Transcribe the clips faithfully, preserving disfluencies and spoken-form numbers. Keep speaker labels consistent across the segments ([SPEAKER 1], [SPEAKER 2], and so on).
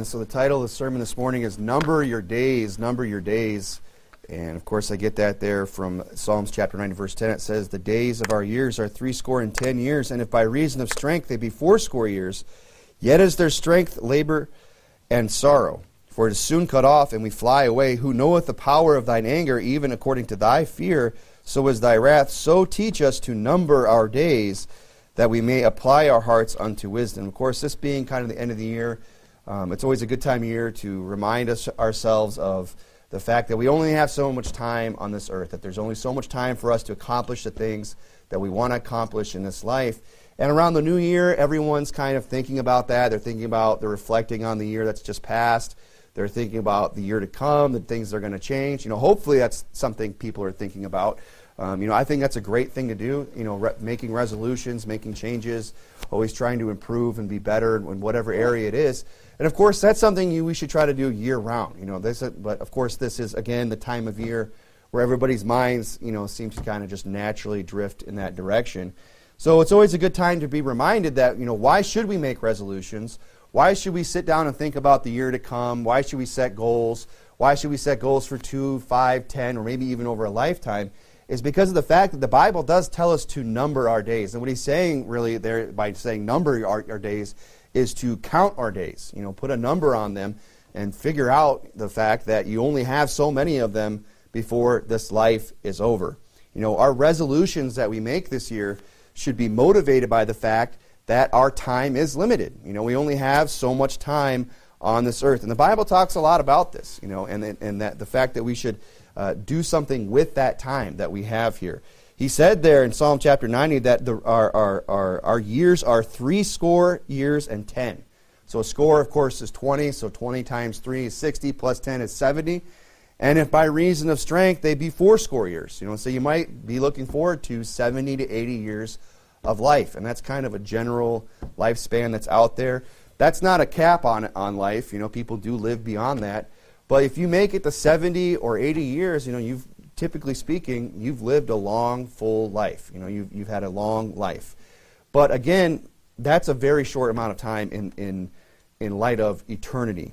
[SPEAKER 1] Amen. So the title of the sermon this morning is Number Your Days, Number Your Days. And of course I get that there from Psalms chapter nine, verse ten. It says, the days of our years are threescore and ten years, and if by reason of strength they be fourscore years, yet is their strength labor and sorrow. For it is soon cut off, and we fly away. Who knoweth the power of thine anger, even according to thy fear, so is thy wrath. So teach us to number our days, that we may apply our hearts unto wisdom. Of course, this being kind of the end of the year, um, it's always a good time of year to remind us ourselves of the fact that we only have so much time on this earth, that there's only so much time for us to accomplish the things that we want to accomplish in this life. And around the new year, everyone's kind of thinking about that. They're thinking about, they're reflecting on the year that's just passed. They're thinking about the year to come, the things that are going to change. You know, hopefully that's something people are thinking about. Um, you know, I think that's a great thing to do, you know, re- making resolutions, making changes, always trying to improve and be better in, in whatever area it is. And, of course, that's something you, we should try to do year-round. You know, this, but, of course, this is, again, the time of year where everybody's minds, you know, seem to kind of just naturally drift in that direction. So it's always a good time to be reminded that, you know, why should we make resolutions? Why should we sit down and think about the year to come? Why should we set goals? Why should we set goals for two, five, ten, or maybe even over a lifetime? Is because of the fact that the Bible does tell us to number our days. And what he's saying really there by saying number our, our days is to count our days. You know, put a number on them and figure out the fact that you only have so many of them before this life is over. You know, our resolutions that we make this year should be motivated by the fact that our time is limited. You know, we only have so much time on this earth. And the Bible talks a lot about this, you know, and, and that the fact that we should Uh, do something with that time that we have here. He said there in Psalm chapter ninety that the, our, our, our, our years are three score years and ten. So a score, of course, is twenty, so twenty times three is sixty, plus ten is seventy. And if by reason of strength they be fourscore years. You know, so you might be looking forward to seventy to eighty years of life. And that's kind of a general lifespan that's out there. That's not a cap on, on life. You know, people do live beyond that. But if you make it to seventy or eighty years, you know, you've typically speaking, you've lived a long, full life. You know, you've you've had a long life. But again, that's a very short amount of time in in in light of eternity.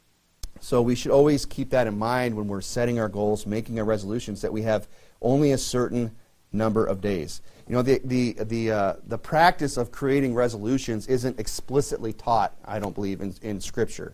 [SPEAKER 1] So we should always keep that in mind when we're setting our goals, making our resolutions, that we have only a certain number of days. You know, the the the uh, the practice of creating resolutions isn't explicitly taught, I don't believe, in, in Scripture.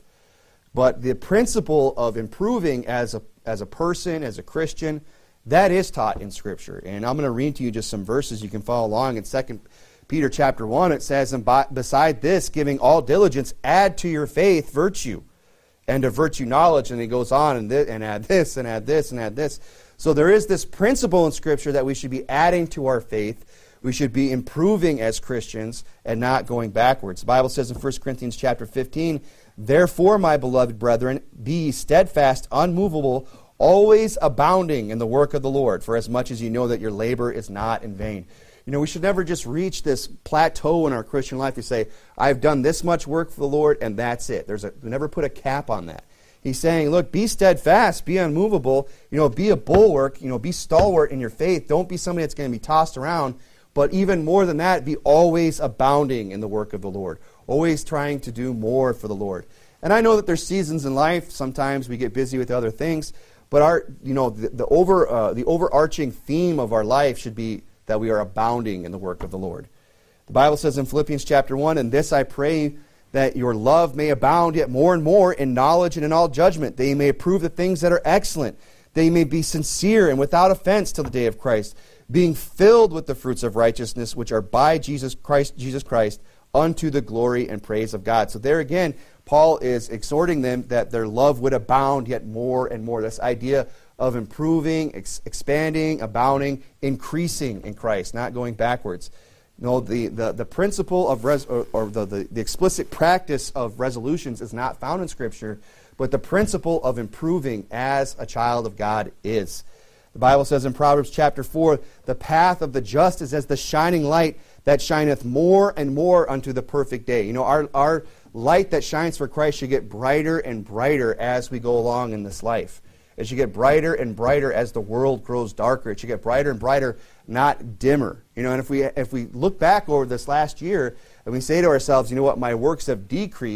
[SPEAKER 1] But the principle of improving as a as a person, as a Christian, that is taught in Scripture. And I'm going to read to you just some verses you can follow along. In Second Peter chapter one, it says, and by, beside this, giving all diligence, add to your faith virtue, and to virtue knowledge. And he goes on, and, th- and add this, and add this, and add this. So there is this principle in Scripture that we should be adding to our faith. We should be improving as Christians and not going backwards. The Bible says in First Corinthians chapter fifteen, therefore, my beloved brethren, be steadfast, unmovable, always abounding in the work of the Lord, for as much as you know that your labor is not in vain. You know, we should never just reach this plateau in our Christian life. We say, I've done this much work for the Lord, and that's it. There's a, we never put a cap on that. He's saying, look, be steadfast, be unmovable, you know, be a bulwark, you know, be stalwart in your faith. Don't be somebody that's going to be tossed around. But even more than that, be always abounding in the work of the Lord. Always trying to do more for the Lord. And I know that there's seasons in life. Sometimes we get busy with other things. But our, you know, the, the over uh, the overarching theme of our life should be that we are abounding in the work of the Lord. The Bible says in Philippians chapter one, and this I pray, that your love may abound yet more and more in knowledge and in all judgment, that you may approve the things that are excellent, that you may be sincere and without offense till the day of Christ, being filled with the fruits of righteousness, which are by Jesus Christ, Jesus Christ, unto the glory and praise of God. So there again, Paul is exhorting them that their love would abound yet more and more. This idea of improving, ex- expanding, abounding, increasing in Christ, not going backwards. No, the, the, the principle of, res- or, or the, the, the explicit practice of resolutions is not found in Scripture, but the principle of improving as a child of God is. The Bible says in Proverbs chapter four, the path of the just is as the shining light that shineth more and more unto the perfect day. You know, our, our light that shines for Christ should get brighter and brighter as we go along in this life. It should get brighter and brighter as the world grows darker. It should get brighter and brighter, not dimmer. You know, and if we if we look back over this last year and we say to ourselves, you know what, my works have decreased,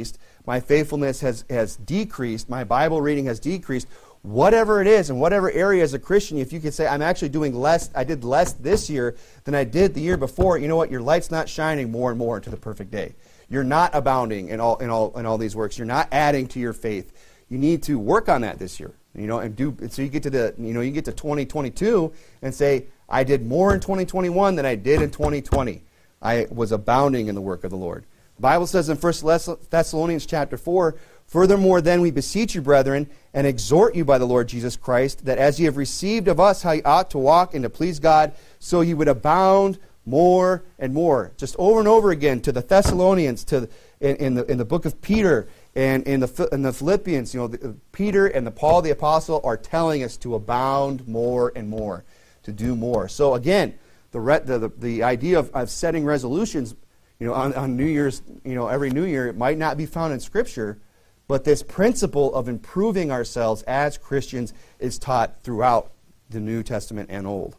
[SPEAKER 1] my faithfulness has, has decreased, my Bible reading has decreased, whatever it is, in whatever area as a Christian, if you could say, I'm actually doing less, I did less this year than I did the year before, you know what, your light's not shining more and more into the perfect day. You're not abounding in all in all in all these works. You're not adding to your faith. You need to work on that this year. You know, and do so you get to the you know, you get to twenty twenty-two and say, I did more in twenty twenty-one than I did in twenty twenty. I was abounding in the work of the Lord. The Bible says in First Thessalonians chapter four, furthermore, then we beseech you, brethren, and exhort you by the Lord Jesus Christ, that as ye have received of us how ye ought to walk and to please God, so ye would abound more and more. Just over and over again to the Thessalonians, to in, in the in the book of Peter, and in the in the Philippians, you know, the, Peter and the Paul the apostle are telling us to abound more and more, to do more. So again, the re, the, the the idea of, of setting resolutions, you know, on, on New Year's, you know, every New Year, it might not be found in Scripture, but this principle of improving ourselves as Christians is taught throughout the New Testament and Old.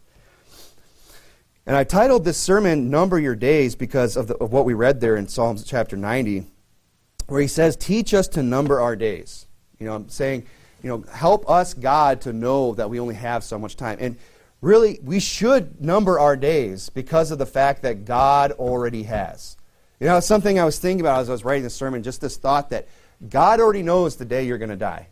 [SPEAKER 1] And I titled this sermon, Number Your Days, because of, the, of what we read there in Psalms chapter ninety, where he says, teach us to number our days. You know, I'm saying, you know, help us, God, to know that we only have so much time. And really, we should number our days because of the fact that God already has. You know, it's something I was thinking about as I was writing this sermon, just this thought that God already knows the day you're going to die.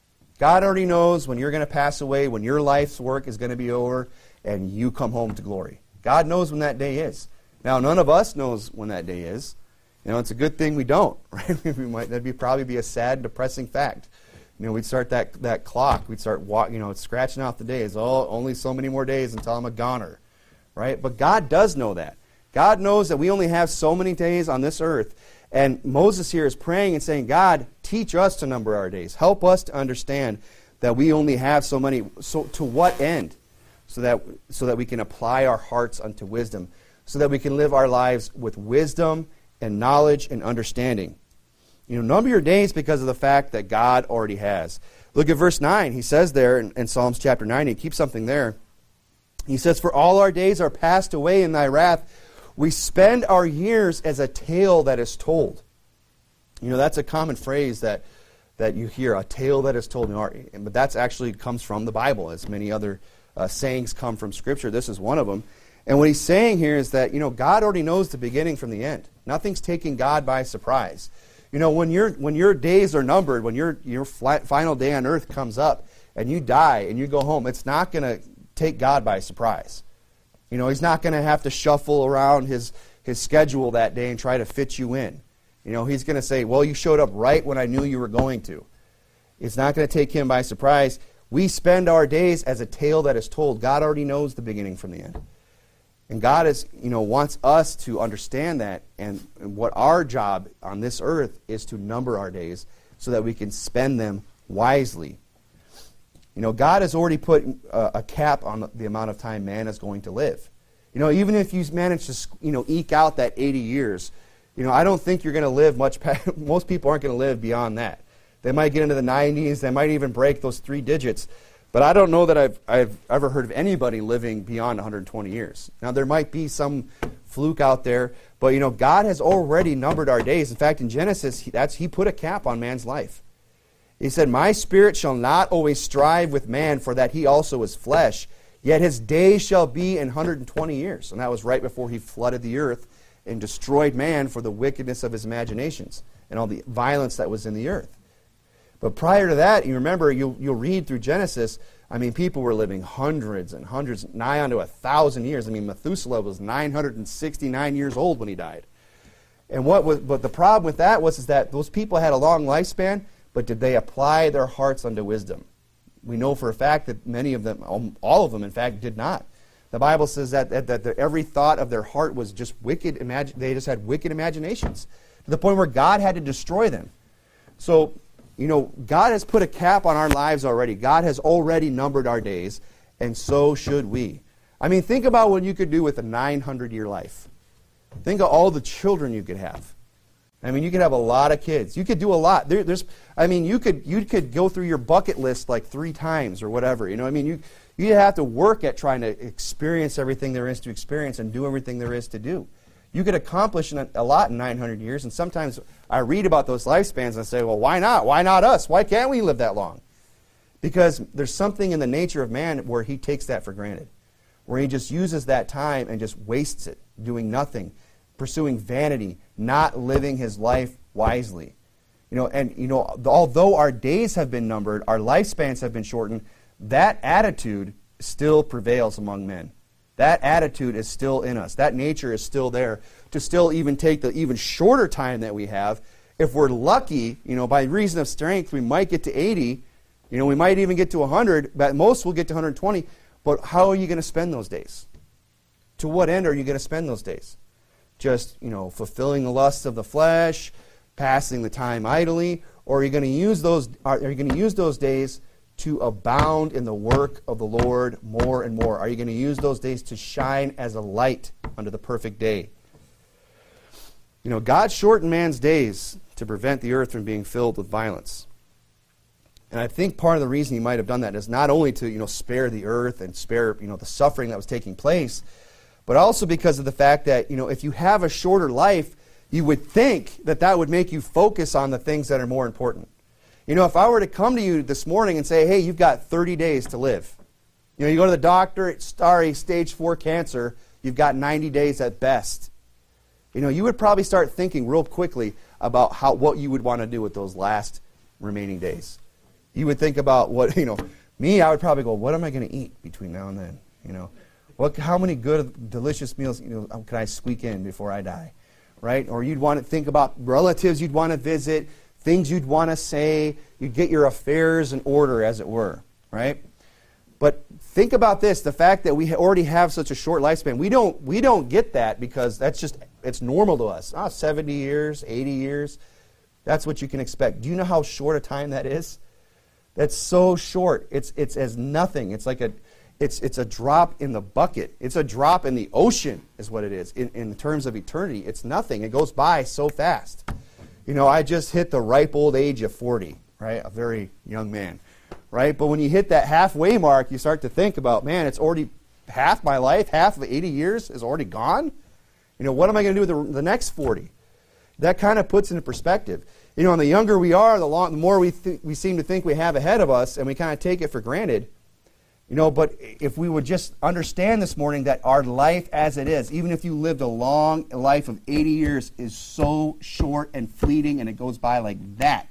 [SPEAKER 1] God already knows when you're going to pass away, when your life's work is going to be over, and you come home to glory. God knows when that day is. Now, none of us knows when that day is. You know, it's a good thing we don't, right? we might, that'd be probably be a sad, depressing fact. You know, we'd start that that clock. We'd start, walk, you know, scratching out the days. Oh, only so many more days until I'm a goner, right? But God does know that. God knows that we only have so many days on this earth. And Moses here is praying and saying, God, teach us to number our days. Help us to understand that we only have so many. So to what end? So that so that we can apply our hearts unto wisdom, so that we can live our lives with wisdom and knowledge and understanding. You know, number your days because of the fact that God already has. Look at verse nine. He says there in, in Psalms chapter ninety, keep something there. He says, for all our days are passed away in thy wrath. We spend our years as a tale that is told. You know, that's a common phrase that, that you hear, a tale that is told. But that's actually comes from the Bible, as many other Uh, sayings come from Scripture. This is one of them. And what he's saying here is that, you know, God already knows the beginning from the end. Nothing's taking God by surprise. You know, when your when your days are numbered, when your your flat, final day on earth comes up and you die and you go home, it's not going to take God by surprise. You know, he's not going to have to shuffle around his, his schedule that day and try to fit you in. You know, he's going to say, well, you showed up right when I knew you were going to. It's not going to take him by surprise. We spend our days as a tale that is told. God already knows the beginning from the end. And God is, you know, wants us to understand that, and, and what our job on this earth is to number our days so that we can spend them wisely. You know, God has already put a, a cap on the amount of time man is going to live. You know, even if you manage to, you know, eke out that eighty years, you know, I don't think you're going to live much past, most people aren't going to live beyond that. They might get into the nineties. They might even break those three digits. But I don't know that I've, I've ever heard of anybody living beyond one hundred twenty years. Now, there might be some fluke out there. But, you know, God has already numbered our days. In fact, in Genesis, he, that's, he put a cap on man's life. He said, my spirit shall not always strive with man, for that he also is flesh. Yet his days shall be in one hundred twenty years. And that was right before he flooded the earth and destroyed man for the wickedness of his imaginations and all the violence that was in the earth. But prior to that, you remember, you'll, you'll read through Genesis, I mean, people were living hundreds and hundreds, nigh onto a thousand years. I mean, Methuselah was nine hundred sixty-nine years old when he died. And what was, but the problem with that was is that those people had a long lifespan, but did they apply their hearts unto wisdom? We know for a fact that many of them, all of them, in fact, did not. The Bible says that, that, that every thought of their heart was just wicked, imagi- they just had wicked imaginations, to the point where God had to destroy them. So, you know, God has put a cap on our lives already. God has already numbered our days, and so should we. I mean, think about what you could do with a nine hundred year life. Think of all the children you could have. I mean, you could have a lot of kids. You could do a lot. There, there's, I mean, you could you could go through your bucket list like three times or whatever. You know, I mean, you you have to work at trying to experience everything there is to experience and do everything there is to do. You could accomplish a lot in nine hundred years, and sometimes I read about those lifespans and I say, well, why not? Why not us? Why can't we live that long? Because there's something in the nature of man where he takes that for granted, where he just uses that time and just wastes it, doing nothing, pursuing vanity, not living his life wisely. You know, and you know, although our days have been numbered, our lifespans have been shortened, that attitude still prevails among men. That attitude is still in us. That nature is still there to still even take the even shorter time that we have. If we're lucky, you know, by reason of strength, we might get to eighty. You know, we might even get to one hundred. But most will get to one hundred twenty. But how are you going to spend those days? To what end are you going to spend those days? Just, you know, fulfilling the lusts of the flesh, passing the time idly, or are you going to use those? Are you going to use those days to abound in the work of the Lord more and more? Are you going to use those days to shine as a light under the perfect day? You know, God shortened man's days to prevent the earth from being filled with violence. And I think part of the reason he might have done that is not only to, you know, spare the earth and spare, you know, the suffering that was taking place, but also because of the fact that, you know, if you have a shorter life, you would think that that would make you focus on the things that are more important. You know, if I were to come to you this morning and say, hey, you've got thirty days to live. You know, you go to the doctor, it's sorry, stage four cancer, you've got ninety days at best. You know, you would probably start thinking real quickly about how what you would want to do with those last remaining days. You would think about what, you know, me, I would probably go, what am I going to eat between now and then? You know, what, how many good, delicious meals, you know, can I squeak in before I die? Right? Or you'd want to think about relatives you'd want to visit, things you'd want to say. You'd get your affairs in order, as it were, right? But think about this, the fact that we already have such a short lifespan. We don't we don't get that because that's just, it's normal to us. Oh, seventy years, eighty years, that's what you can expect. Do you know how short a time that is? That's so short. It's it's as nothing. It's like a it's it's a drop in the bucket. It's a drop in the ocean is what it is. In, in terms of eternity, it's nothing. It goes by so fast. You know, I just hit the ripe old age of forty, right? A very young man, right? But when you hit that halfway mark, you start to think about, man, it's already half my life, half of eighty years is already gone. You know, what am I going to do with the, the next forty? That kind of puts into perspective. You know, and the younger we are, the, long, the more we th- we seem to think we have ahead of us, and we kind of take it for granted. You know, but if we would just understand this morning that our life as it is, even if you lived a long life of eighty years, is so short and fleeting, and it goes by like that.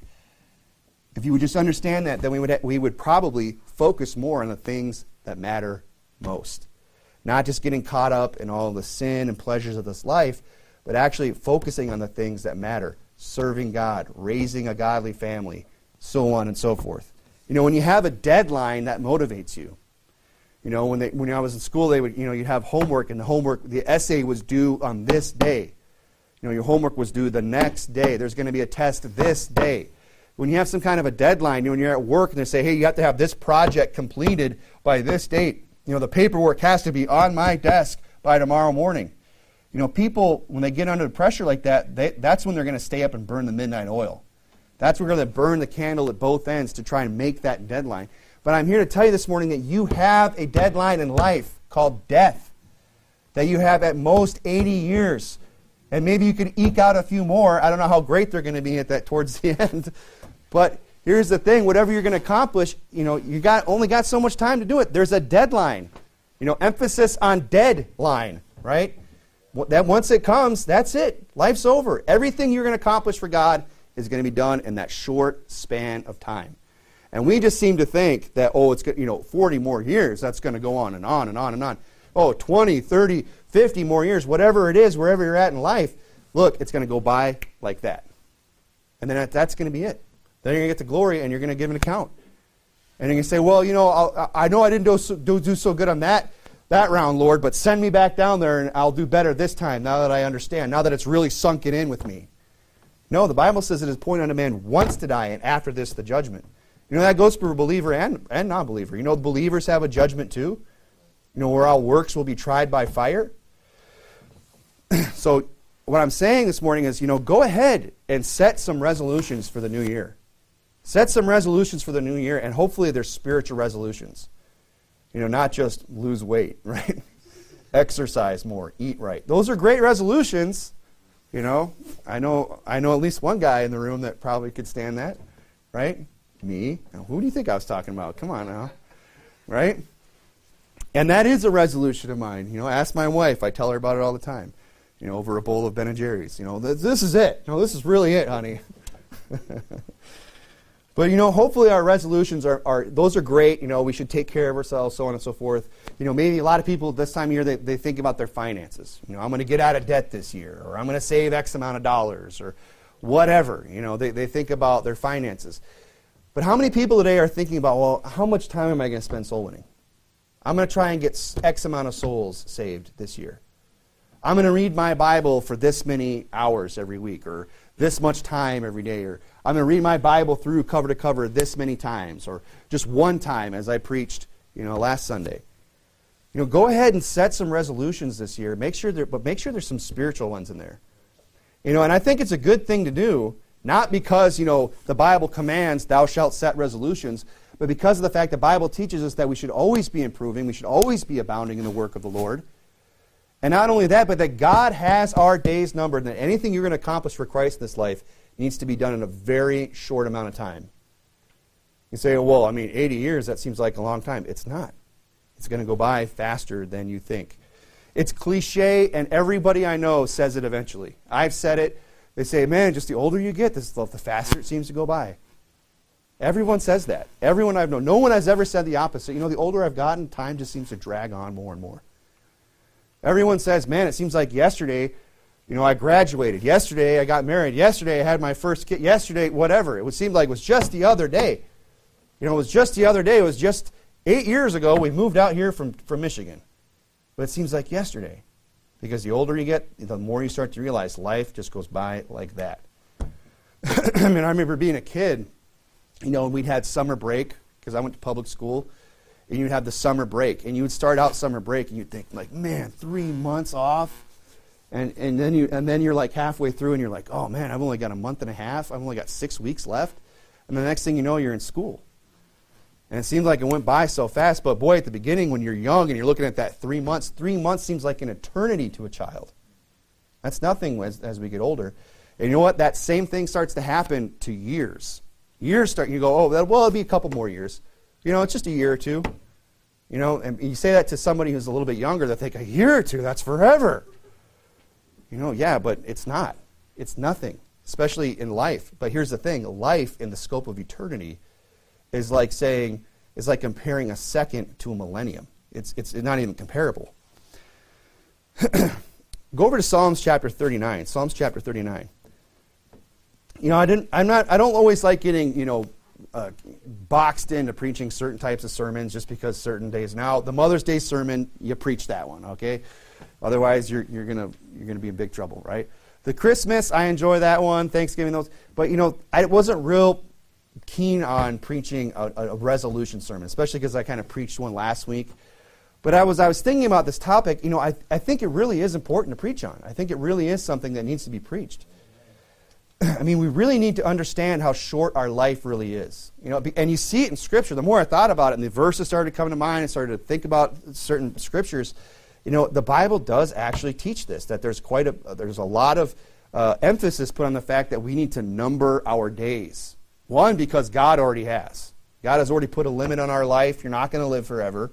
[SPEAKER 1] If you would just understand that, then we would ha- we would probably focus more on the things that matter most. Not just getting caught up in all the sin and pleasures of this life, but actually focusing on the things that matter. Serving God, raising a godly family, so on and so forth. You know, when you have a deadline, that motivates you. You know, when they, when I was in school, they would, you know, you'd have homework, and the homework, the essay was due on this day. You know, your homework was due the next day. There's going to be a test this day. When you have some kind of a deadline, you know, when you're at work and they say, hey, you have to have this project completed by this date. You know, the paperwork has to be on my desk by tomorrow morning. You know, people, when they get under pressure like that, they, that's when they're going to stay up and burn the midnight oil. That's when they're going to burn the candle at both ends to try and make that deadline. But I'm here to tell you this morning that you have a deadline in life called death, that you have at most eighty years. And maybe you could eke out a few more. I don't know how great they're going to be at that towards the end. But here's the thing, whatever you're going to accomplish, you know, you got only got so much time to do it. There's a deadline. You know, emphasis on deadline, right? That once it comes, that's it. Life's over. Everything you're going to accomplish for God is going to be done in that short span of time. And we just seem to think that, oh, it's, you know, forty more years, that's going to go on and on and on and on. Oh, twenty, thirty, fifty more years, whatever it is, wherever you're at in life, look, it's going to go by like that. And then that's going to be it. Then you're going to get to glory and you're going to give an account. And you're going to say, well, you know, I'll, I know I didn't do so, do, do so good on that, that round, Lord, but send me back down there and I'll do better this time now that I understand, now that it's really sunken in with me. No, the Bible says it is appointed unto man once to die, and after this the judgment. You know, that goes for a believer and, and non-believer. You know, believers have a judgment too. You know, where our works will be tried by fire. So what I'm saying this morning is, you know, go ahead and set some resolutions for the new year. Set some resolutions for the new year, and hopefully they're spiritual resolutions. You know, not just lose weight, right? exercise more, eat right. Those are great resolutions. You know, I know I know at least one guy in the room that probably could stand that, right? Me. Now, who do you think I was talking about? Come on now, right? And that is a resolution of mine. You know, ask my wife. I tell her about it all the time. You know, over a bowl of Ben and Jerry's. You know, this, this is it. No, this is really it, honey. But, you know, hopefully our resolutions are, are, those are great. You know, we should take care of ourselves, so on and so forth. You know, maybe a lot of people this time of year, they, they think about their finances. You know, I'm going to get out of debt this year, or I'm going to save X amount of dollars, or whatever. You know, they, they think about their finances. But how many people today are thinking about, well, how much time am I going to spend soul winning? I'm going to try and get X amount of souls saved this year. I'm going to read my Bible for this many hours every week, or this much time every day, or I'm going to read my Bible through cover to cover this many times, or just one time as I preached, you know, last Sunday. You know, go ahead and set some resolutions this year. Make sure there, but make sure there's some spiritual ones in there. You know, and I think it's a good thing to do, not because, you know, the Bible commands thou shalt set resolutions, but because of the fact the Bible teaches us that we should always be improving, we should always be abounding in the work of the Lord. And not only that, but that God has our days numbered, and that anything you're going to accomplish for Christ in this life needs to be done in a very short amount of time. You say, well, I mean, eighty years, that seems like a long time. It's not. It's going to go by faster than you think. It's cliche, and everybody I know says it eventually. I've said it. They say, man, just the older you get, this, the faster it seems to go by. Everyone says that. Everyone I've known. No one has ever said the opposite. You know, the older I've gotten, time just seems to drag on more and more. Everyone says, man, it seems like yesterday, you know, I graduated. Yesterday, I got married. Yesterday, I had my first kid. Yesterday, whatever. It would seem like it was just the other day. You know, it was just the other day. It was just eight years ago we moved out here from, from Michigan. But it seems like yesterday. Because the older you get, the more you start to realize life just goes by like that. I mean, I remember being a kid, you know, we'd had summer break because I went to public school. And you'd have the summer break, and you would start out summer break, and you'd think, like, man, three months off, and and then you and then you're like halfway through, and you're like, oh man, I've only got a month and a half, I've only got six weeks left, and the next thing you know, you're in school, and it seems like it went by so fast. But boy, at the beginning, when you're young and you're looking at that three months, three months seems like an eternity to a child. That's nothing as as we get older, and you know what? That same thing starts to happen to years. Years start. You go, oh, well, it'll be a couple more years. You know, it's just a year or two. You know, and you say that to somebody who's a little bit younger, they think, a year or two, that's forever. You know, yeah, but it's not. It's nothing, especially in life. But here's the thing. Life in the scope of eternity is like saying, is like comparing a second to a millennium. It's, it's not even comparable. Go over to Psalms chapter thirty-nine. Psalms chapter thirty-nine. You know, I didn't, I'm not, I don't always like getting, you know, Uh, boxed into preaching certain types of sermons just because certain days. Now, the Mother's Day sermon, you preach that one, okay? Otherwise, you're you're gonna you're gonna be in big trouble, right? The Christmas, I enjoy that one. Thanksgiving, those, but you know, I wasn't real keen on preaching a, a resolution sermon, especially because I kind of preached one last week. But I was I was thinking about this topic. You know, I I think it really is important to preach on. I think it really is something that needs to be preached. I mean, we really need to understand how short our life really is. You know, and you see it in Scripture. The more I thought about it, and the verses started coming to mind, and started to think about certain Scriptures, you know, the Bible does actually teach this, that there's quite a, there's a lot of uh, emphasis put on the fact that we need to number our days. One, because God already has. God has already put a limit on our life. You're not going to live forever.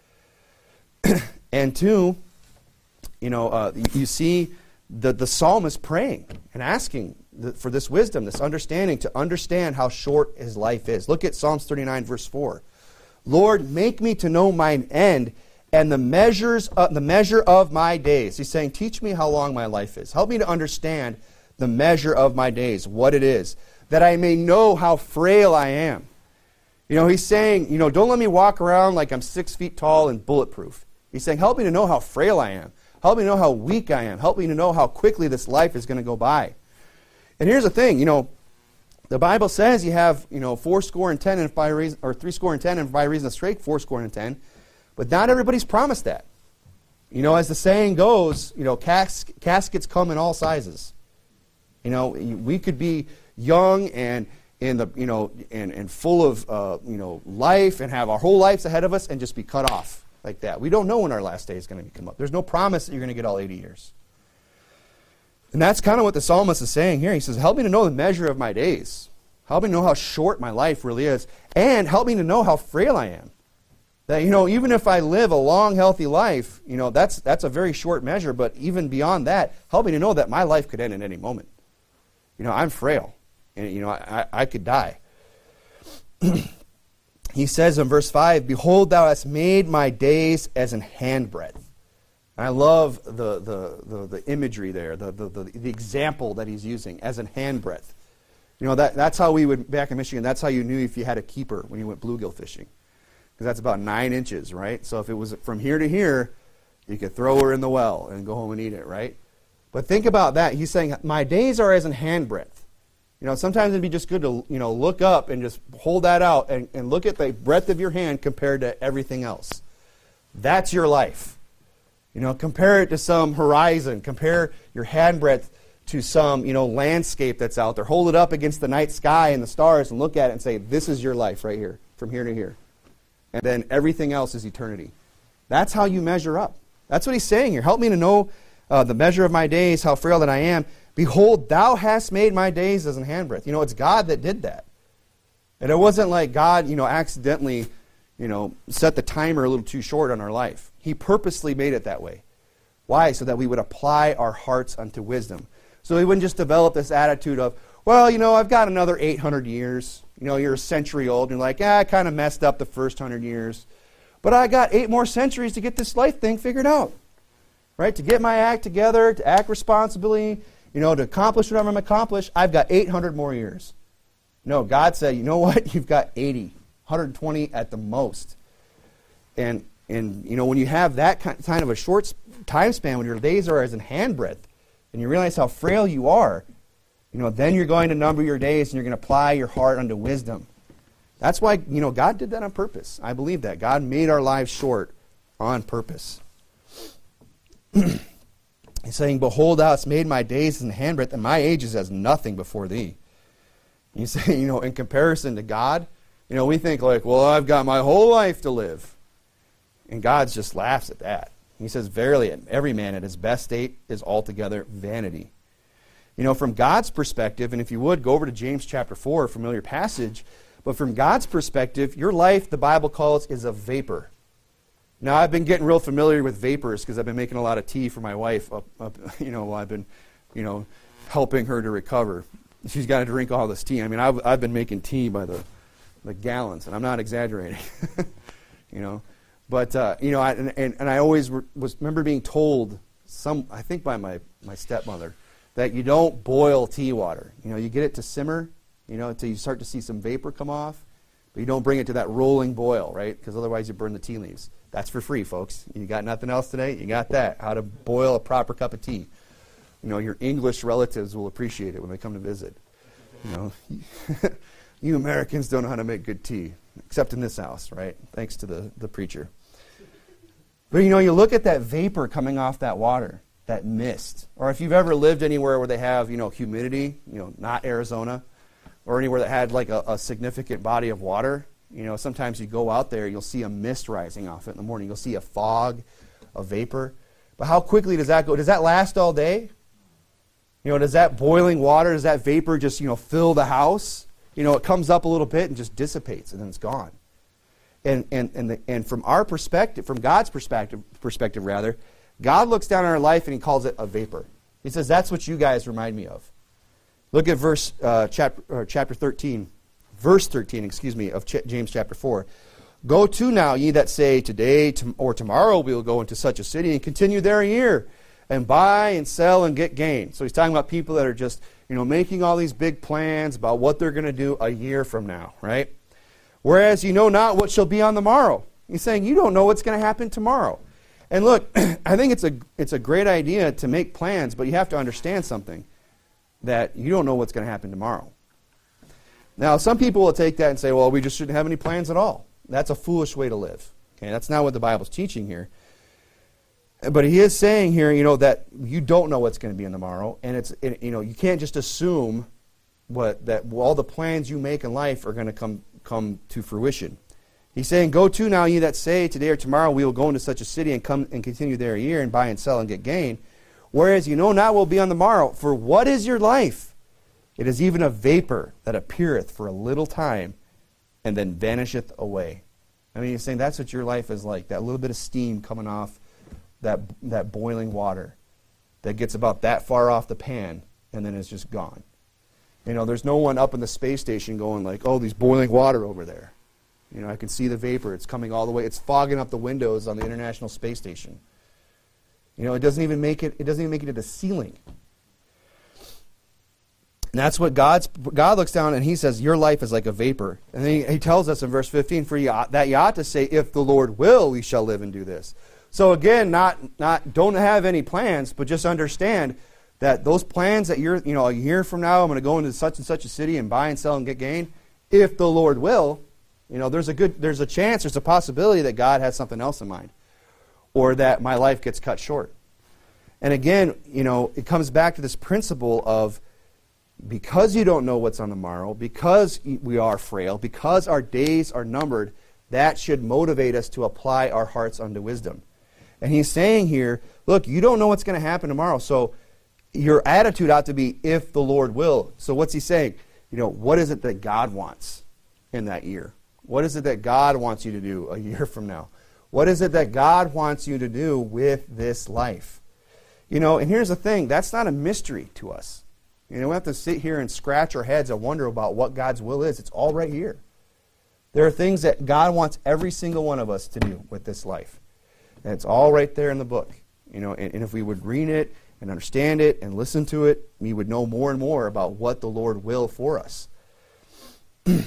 [SPEAKER 1] And two, you know, uh, you see the, the psalmist praying and asking for this wisdom, this understanding, to understand how short his life is. Look at Psalms thirty-nine, verse four. Lord, make me to know mine end and the measures, uh, the measure of my days. He's saying, teach me how long my life is. Help me to understand the measure of my days, what it is, that I may know how frail I am. You know, he's saying, you know, don't let me walk around like I'm six feet tall and bulletproof. He's saying, help me to know how frail I am. Help me to know how weak I am. Help me to know how quickly this life is going to go by. And here's the thing, you know, the Bible says you have, you know, four score and ten, and if by reason, or three score and ten, and by reason of straight, four score and ten. But not everybody's promised that. You know, as the saying goes, you know, cas- caskets come in all sizes. You know, we could be young and in the, you know, and, and full of, uh, you know, life and have our whole lives ahead of us and just be cut off. like that. We don't know when our last day is going to come up. There's no promise that you're going to get all eighty years. And that's kind of what the psalmist is saying here. He says, help me to know the measure of my days. Help me to know how short my life really is. And help me to know how frail I am. That, you know, even if I live a long, healthy life, you know, that's that's a very short measure. But even beyond that, help me to know that my life could end at any moment. You know, I'm frail. And, you know, I, I could die. He says in verse five, behold, thou hast made my days as an handbreadth. And I love the, the, the, the imagery there, the, the, the, the example that he's using, as an handbreadth. You know, that, that's how we would, back in Michigan, that's how you knew if you had a keeper when you went bluegill fishing. Because that's about nine inches, right? So if it was from here to here, you could throw her in the well and go home and eat it, right? But think about that. He's saying, my days are as an handbreadth. You know, sometimes it'd be just good to, you know, look up and just hold that out and, and look at the breadth of your hand compared to everything else. That's your life. You know, compare it to some horizon. Compare your handbreadth to some, you know, landscape that's out there. Hold it up against the night sky and the stars and look at it and say, this is your life right here, from here to here. And then everything else is eternity. That's how you measure up. That's what he's saying here. Help me to know uh, the measure of my days, how frail that I am. Behold, thou hast made my days as an handbreadth. You know, it's God that did that. And it wasn't like God, you know, accidentally, you know, set the timer a little too short on our life. He purposely made it that way. Why? So that we would apply our hearts unto wisdom. So we wouldn't just develop this attitude of, well, you know, I've got another eight hundred years. You know, you're a century old, and you're like, ah, I kind of messed up the first one hundred years. But I got eight more centuries to get this life thing figured out. Right? To get my act together, to act responsibly, you know, to accomplish whatever I'm accomplished, I've got eight hundred more years. No, God said, you know what? You've got eighty, one hundred twenty at the most. And, and you know, when you have that kind of a short time span, when your days are as in handbreadth, and you realize how frail you are, you know, then you're going to number your days and you're going to apply your heart unto wisdom. That's why, you know, God did that on purpose. I believe that. God made our lives short on purpose. He's saying, behold, thou hast made my days as an handbreadth, and my age is as nothing before thee. You say, you know, in comparison to God, you know, we think like, well, I've got my whole life to live. And God just laughs at that. He says, verily, every man at his best state is altogether vanity. You know, from God's perspective, and if you would, go over to James chapter four, a familiar passage, but from God's perspective, your life, the Bible calls, is a vapor. Now, I've been getting real familiar with vapors because I've been making a lot of tea for my wife, up, up, you know, while I've been, you know, helping her to recover. She's got to drink all this tea. I mean, I've, I've been making tea by the, the gallons, and I'm not exaggerating, you know. But, uh, you know, I, and, and, and I always re- was remember being told, some I think by my, my stepmother, that you don't boil tea water. You know, you get it to simmer, you know, until you start to see some vapor come off, but you don't bring it to that rolling boil, right? Because otherwise you burn the tea leaves. That's for free, folks. You got nothing else today? You got that. How to boil a proper cup of tea. You know, your English relatives will appreciate it when they come to visit. You know, you Americans don't know how to make good tea, except in this house, right? Thanks to the, the preacher. But, you know, you look at that vapor coming off that water, that mist. Or if you've ever lived anywhere where they have, you know, humidity, you know, not Arizona, or anywhere that had like a, a significant body of water, you know, sometimes you go out there, you'll see a mist rising off it in the morning. You'll see a fog, a vapor. But how quickly does that go? Does that last all day? You know, does that boiling water, does that vapor just, you know, fill the house? You know, it comes up a little bit and just dissipates, and then it's gone. And and and the, and from our perspective, from God's perspective, perspective rather, God looks down on our life and He calls it a vapor. He says, "That's what you guys remind me of." Look at verse uh, chapter uh, chapter thirteen, verse thirteen, excuse me, of Ch- James chapter four. Go to now, ye that say, today to, or tomorrow we will go into such a city and continue there a year, and buy and sell and get gain. So he's talking about people that are just, you know, making all these big plans about what they're going to do a year from now, right? Whereas you know not what shall be on the morrow. He's saying you don't know what's going to happen tomorrow. And look, I think it's a it's a great idea to make plans, but you have to understand something, that you don't know what's going to happen tomorrow. Now, some people will take that and say, well, we just shouldn't have any plans at all. That's a foolish way to live. Okay, that's not what the Bible's teaching here. But he is saying here, you know, that you don't know what's going to be in tomorrow, and it's, it, you know, you can't just assume what that all the plans you make in life are going to come come to fruition. He's saying, go to now, ye that say, today or tomorrow we will go into such a city and come and continue there a year and buy and sell and get gain. Whereas you know not what will be on the morrow. For what is your life? It is even a vapor that appeareth for a little time and then vanisheth away. I mean, he's saying that's what your life is like. That little bit of steam coming off that that boiling water that gets about that far off the pan and then is just gone. You know, there's no one up in the space station going like, oh, there's boiling water over there. You know, I can see the vapor. It's coming all the way. It's fogging up the windows on the International Space Station. You know, it doesn't even make it, it doesn't even make it to the ceiling. And that's what God's, God looks down and he says, your life is like a vapor. And then he, he tells us in verse fifteen, for you ought, that you ought to say, if the Lord will, we shall live and do this. So again, not, not don't have any plans, but just understand that those plans that you're, you know, a year from now, I'm going to go into such and such a city and buy and sell and get gain. If the Lord will, you know, there's a good, there's a chance, there's a possibility that God has something else in mind, or that my life gets cut short. And again, you know, it comes back to this principle of, because you don't know what's on the morrow, because we are frail, because our days are numbered, that should motivate us to apply our hearts unto wisdom. And he's saying here, look, you don't know what's going to happen tomorrow, so your attitude ought to be, if the Lord will. So what's he saying? You know, what is it that God wants in that year? What is it that God wants you to do a year from now? What is it that God wants you to do with this life? You know, and here's the thing, that's not a mystery to us. You know, we have to sit here and scratch our heads and wonder about what God's will is. It's all right here. There are things that God wants every single one of us to do with this life. And it's all right there in the book. You know, and, and if we would read it and understand it and listen to it, we would know more and more about what the Lord will for us. you,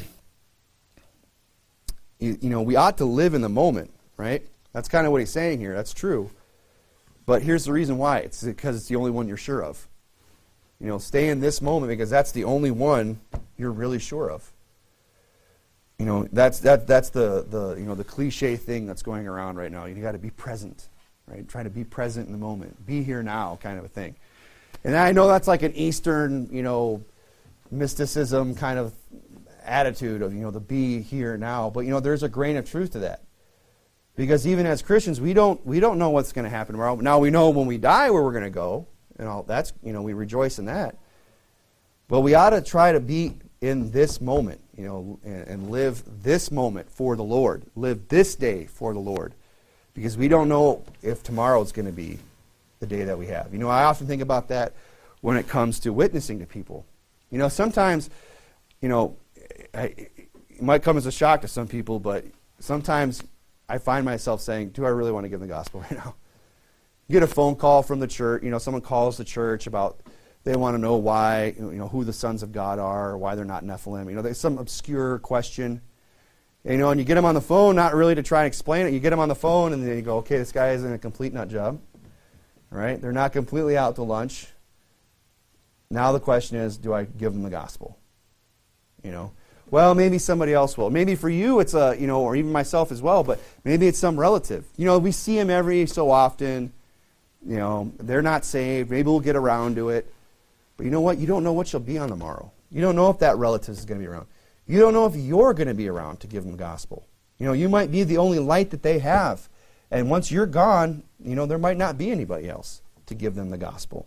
[SPEAKER 1] you know, we ought to live in the moment, right? That's kind of what he's saying here. That's true. But here's the reason why. It's because it's the only one you're sure of. You know, stay in this moment because that's the only one you're really sure of. You know, that's that that's the, the you know the cliche thing that's going around right now. You got to be present, right? Try to be present in the moment. Be here now kind of a thing. And I know that's like an Eastern, you know, mysticism kind of attitude of, you know, the be here now, but you know, there's a grain of truth to that. Because even as Christians, we don't we don't know what's going to happen tomorrow. Now we know when we die where we're going to go. And all that's, you know, we rejoice in that. But we ought to try to be in this moment, you know, and, and live this moment for the Lord. Live this day for the Lord. Because we don't know if tomorrow is going to be the day that we have. You know, I often think about that when it comes to witnessing to people. You know, sometimes, you know, I, it might come as a shock to some people, but sometimes I find myself saying, do I really want to give the gospel right now? You get a phone call from the church, you know, someone calls the church about, they want to know why, you know, who the sons of God are, or why they're not Nephilim. You know, there's some obscure question. You know, and you get them on the phone, not really to try and explain it. You get them on the phone, and then you go, okay, this guy is in a complete nut job. Right? They're not completely out to lunch. Now the question is, do I give them the gospel? You know, well, maybe somebody else will. Maybe for you it's a, you know, or even myself as well, but maybe it's some relative. You know, we see him every so often. You know, they're not saved. Maybe we'll get around to it. But you know what? You don't know what you'll be on tomorrow. You don't know if that relative is going to be around. You don't know if you're going to be around to give them the gospel. You know, you might be the only light that they have. And once you're gone, you know, there might not be anybody else to give them the gospel.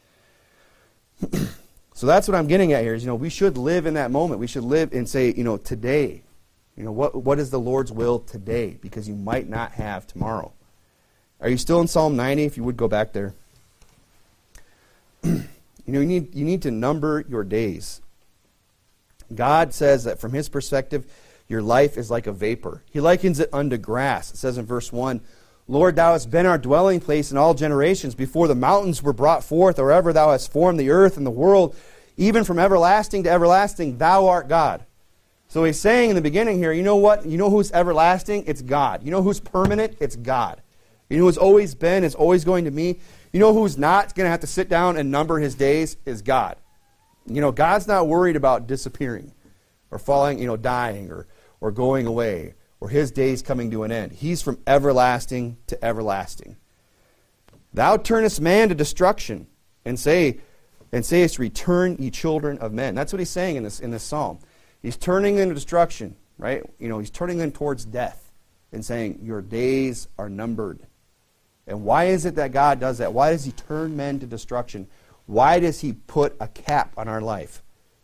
[SPEAKER 1] So that's what I'm getting at here is, you know, we should live in that moment. We should live and say, you know, today. You know, what what is the Lord's will today? Because you might not have tomorrow. Are you still in Psalm ninety? If you would go back there. You know, you need you need to number your days. God says that from his perspective, your life is like a vapor. He likens it unto grass. It says in verse one, Lord, thou hast been our dwelling place in all generations. Before the mountains were brought forth, or ever thou hast formed the earth and the world, even from everlasting to everlasting, thou art God. So he's saying in the beginning here, you know what? You know who's everlasting? It's God. You know who's permanent? It's God. You know who's always been, is always going to be? You know who's not going to have to sit down and number his days? Is God. You know, God's not worried about disappearing or falling, you know, dying or, or going away or his days coming to an end. He's from everlasting to everlasting. Thou turnest man to destruction and say, and sayest, return ye children of men. That's what he's saying in this in this psalm. He's turning into destruction. right? You know, he's turning them towards death and saying, your days are numbered. And why is it that God does that? Why does he turn men to destruction? Why does he put a cap on our life?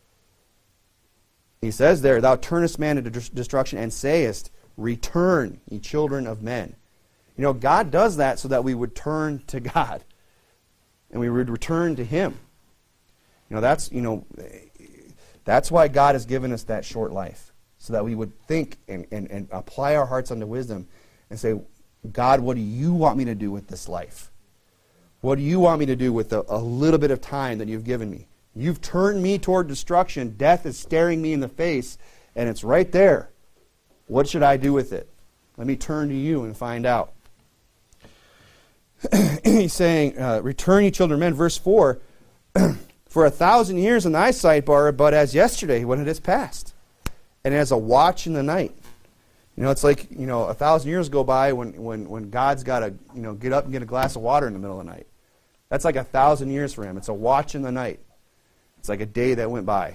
[SPEAKER 1] He says there, thou turnest man to destruction and sayest, return, ye children of men. You know, God does that so that we would turn to God. And we would return to him. You know, that's, you know, that's why God has given us that short life. So that we would think and, and, and apply our hearts unto wisdom and say, God, what do you want me to do with this life? What do you want me to do with a, a little bit of time that you've given me? You've turned me toward destruction. Death is staring me in the face, and it's right there. What should I do with it? Let me turn to you and find out. He's saying, uh, return ye children of men. Verse four, for a thousand years in thy sight are but as yesterday when it is past, and as a watch in the night. You know, it's like, you know, a thousand years go by when, when, when God's got to, you know, get up and get a glass of water in the middle of the night. That's like a thousand years for him. It's a watch in the night. It's like a day that went by.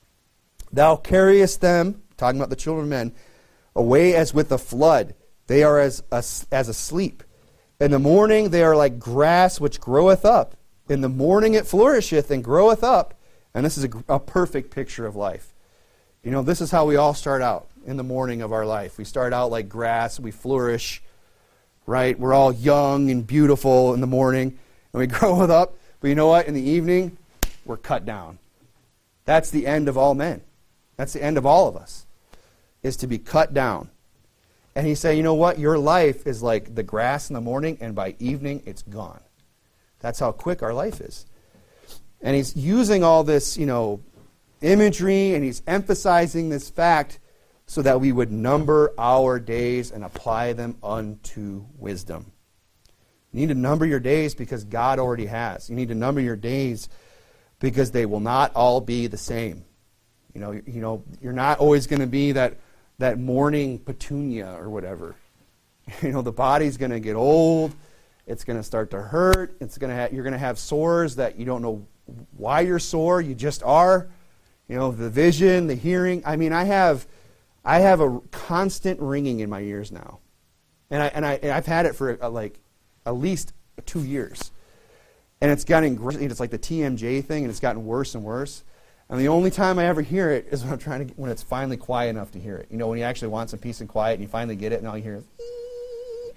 [SPEAKER 1] Thou carriest them, talking about the children of men, away as with a flood. They are as, as, as asleep. In the morning they are like grass which groweth up. In the morning it flourisheth and groweth up. And this is a, a perfect picture of life. You know, this is how we all start out in the morning of our life. We start out like grass, we flourish, right? We're all young and beautiful in the morning, and we grow it up. But you know what? In the evening, we're cut down. That's the end of all men. That's the end of all of us, is to be cut down. And he said, you know what? Your life is like the grass in the morning, and by evening, it's gone. That's how quick our life is. And he's using all this, you know, imagery, and he's emphasizing this fact so that we would number our days and apply them unto wisdom. You need to number your days because God already has. You need to number your days because they will not all be the same. You know, you know, you're not always going to be that that morning petunia or whatever. You know, the body's going to get old. It's going to start to hurt. It's going to ha- you're going to have sores that you don't know why you're sore. You just are. You know, the vision, the hearing. I mean, I have, I have a constant ringing in my ears now, and I and I and I've had it for uh, like at least two years, and it's gotten. It's like the T M J thing, and it's gotten worse and worse. And the only time I ever hear it is when I'm trying to get, when it's finally quiet enough to hear it. You know, when you actually want some peace and quiet, and you finally get it, and all you hear is, ee.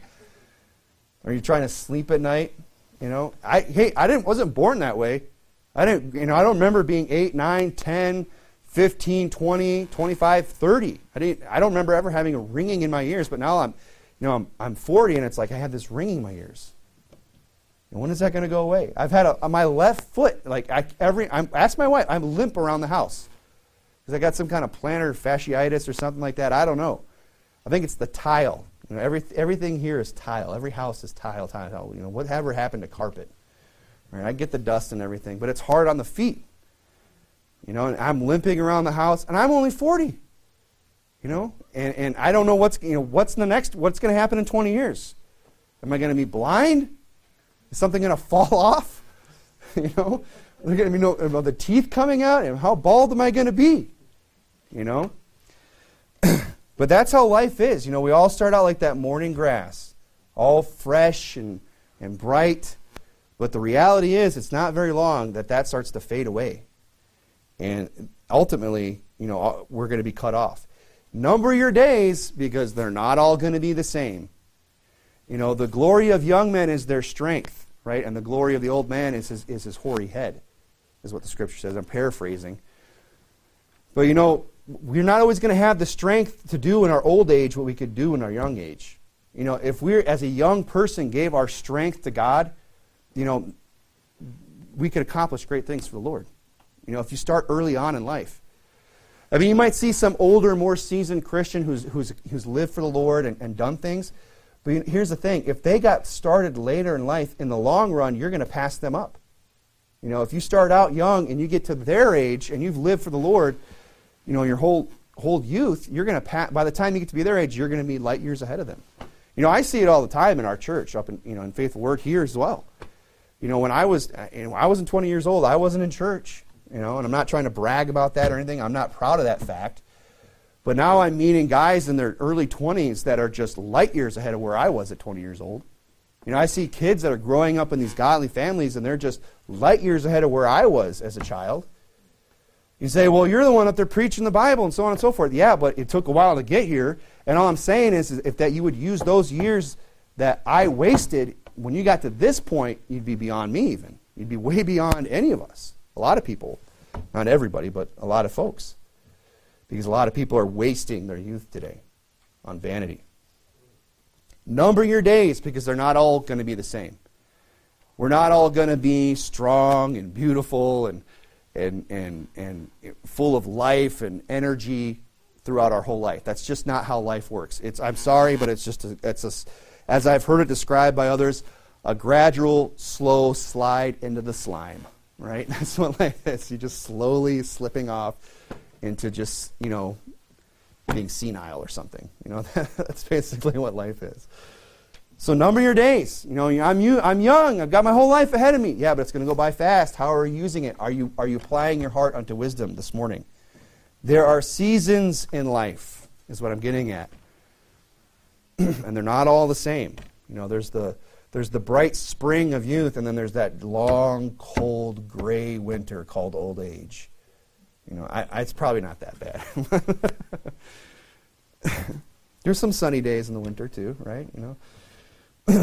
[SPEAKER 1] Or you're trying to sleep at night. You know, I hey, I didn't wasn't born that way. I didn't, you know, I don't remember being eight, nine, ten, fifteen, twenty, twenty-five, thirty. I didn't, I don't remember ever having a ringing in my ears, but now I'm, you know, I'm, I'm forty and it's like I have this ringing in my ears. And when is that going to go away? I've had a, on my left foot, like I, every, I'm, ask my wife, I'm limp around the house. Because I got some kind of plantar fasciitis or something like that. I don't know. I think it's the tile. You know, every, everything here is tile. Every house is tile, tile, tile. You know, whatever happened to carpet? Right, I get the dust and everything, but it's hard on the feet. You know, and I'm limping around the house, and I'm only forty. You know, and, and I don't know what's you know what's the next what's going to happen in twenty years. Am I going to be blind? Is something going to fall off? You know, are going to be no about the teeth coming out, and how bald am I going to be? You know, but that's how life is. You know, we all start out like that morning grass, all fresh and and bright. But the reality is, it's not very long that that starts to fade away. And ultimately, you know, we're going to be cut off. Number your days because they're not all going to be the same. You know, the glory of young men is their strength, right? And the glory of the old man is his, is his hoary head, is what the scripture says. I'm paraphrasing. But, you know, we're not always going to have the strength to do in our old age what we could do in our young age. You know, if we're, as a young person, gave our strength to God, you know, we could accomplish great things for the Lord. You know, if you start early on in life. I mean, you might see some older, more seasoned Christian who's who's who's lived for the Lord and, and done things. But here's the thing. If they got started later in life, in the long run, you're going to pass them up. You know, if you start out young and you get to their age and you've lived for the Lord, you know, your whole whole youth, you're going to pass, by the time you get to be their age, you're going to be light years ahead of them. You know, I see it all the time in our church, up in, you know, in Faithful Word here as well. You know, when I was, you know, I wasn't twenty years old, I wasn't in church, you know, and I'm not trying to brag about that or anything. I'm not proud of that fact. But now I'm meeting guys in their early twenties that are just light years ahead of where I was at twenty years old. You know, I see kids that are growing up in these godly families, and they're just light years ahead of where I was as a child. You say, well, you're the one up there preaching the Bible and so on and so forth. Yeah, but it took a while to get here. And all I'm saying is, is if that you would use those years that I wasted, when you got to this point, you'd be beyond me even. You'd be way beyond any of us. A lot of people. Not everybody, but a lot of folks. Because a lot of people are wasting their youth today on vanity. Number your days, because they're not all going to be the same. We're not all going to be strong and beautiful and and and and full of life and energy throughout our whole life. That's just not how life works. It's I'm sorry, but it's just a, it's a, as I've heard it described by others, a gradual, slow slide into the slime. Right? That's what life is. You're just slowly slipping off into just, you know, being senile or something. You know, that's basically what life is. So number your days. You know, I'm you, I'm young. I've got my whole life ahead of me. Yeah, but it's going to go by fast. How are you using it? Are you are you applying your heart unto wisdom this morning? There are seasons in life, is what I'm getting at, and they're not all the same. You know, there's the there's the bright spring of youth, and then there's that long, cold, gray winter called old age. You know, I, I, it's probably not that bad. There's some sunny days in the winter too, right? You know,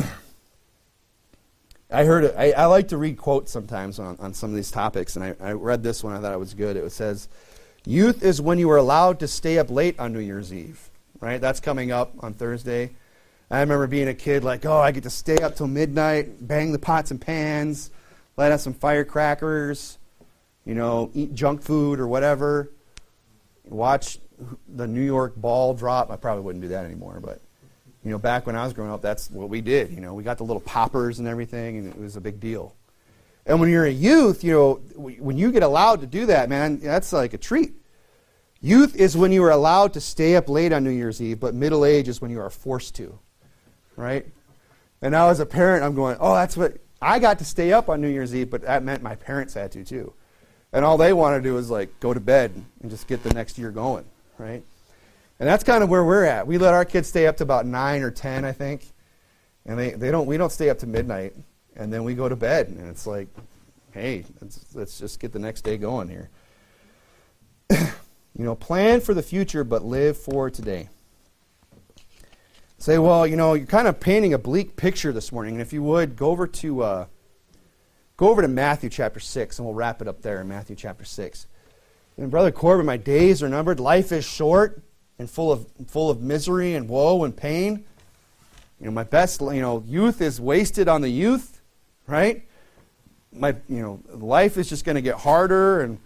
[SPEAKER 1] I heard it. I, I like to read quotes sometimes on, on some of these topics, and I, I read this one. I thought it was good. It says, "Youth is when you are allowed to stay up late on New Year's Eve." Right? That's coming up on Thursday. I remember being a kid, like, oh, I get to stay up till midnight, bang the pots and pans, light up some firecrackers, you know, eat junk food or whatever, watch the New York ball drop. I probably wouldn't do that anymore, but, you know, back when I was growing up, that's what we did. You know, we got the little poppers and everything, and it was a big deal. And when you're a youth, you know, when you get allowed to do that, man, that's like a treat. Youth is when you are allowed to stay up late on New Year's Eve, but middle age is when you are forced to, right? And now as a parent, I'm going, oh, that's what, I got to stay up on New Year's Eve, but that meant my parents had to too. And all they want to do is like go to bed and just get the next year going, right? And that's kind of where we're at. We let our kids stay up to about nine or ten, I think, and they, they don't. We don't stay up to midnight, and then we go to bed, and it's like, hey, let's, let's just get the next day going here. You know, plan for the future, but live for today. Say, well, you know, you're kind of painting a bleak picture this morning, and if you would, go over to uh, go over to Matthew chapter six, and we'll wrap it up there in Matthew chapter six. And Brother Corbin, my days are numbered. Life is short and full of full of misery and woe and pain. You know, my best, you know, youth is wasted on the youth, right? My, you know, life is just going to get harder and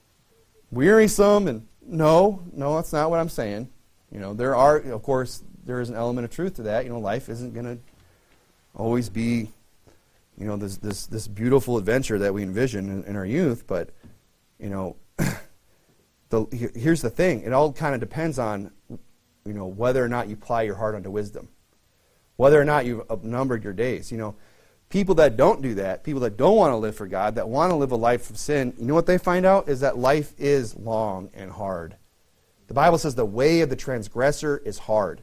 [SPEAKER 1] wearisome. And no, no, that's not what I'm saying. You know, there are, of course, there is an element of truth to that. You know, life isn't going to always be, you know, this this this beautiful adventure that we envision in, in our youth. But, you know, the here's the thing: it all kind of depends on, you know, whether or not you apply your heart unto wisdom, whether or not you've numbered your days. You know, people that don't do that, people that don't want to live for God, that want to live a life of sin, you know what they find out is that life is long and hard. The Bible says the way of the transgressor is hard.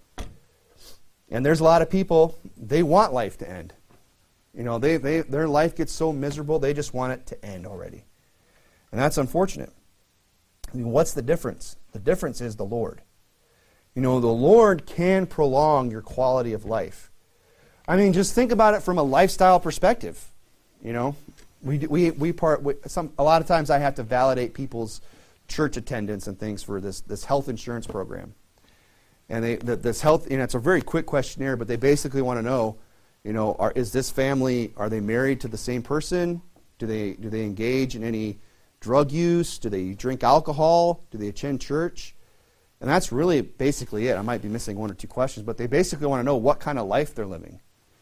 [SPEAKER 1] And there's a lot of people, they want life to end. You know, they, they their life gets so miserable, they just want it to end already. And that's unfortunate. I mean, what's the difference? The difference is the Lord. You know, the Lord can prolong your quality of life. I mean, just think about it from a lifestyle perspective. You know, we we we part we, some a lot of times I have to validate people's church attendance and things for this this health insurance program. And they the, this health, you know, it's a very quick questionnaire, but they basically want to know, you know, are, is this family, are they married to the same person? Do they do they engage in any drug use? Do they drink alcohol? Do they attend church? And that's really basically it. I might be missing one or two questions, but they basically want to know what kind of life they're living.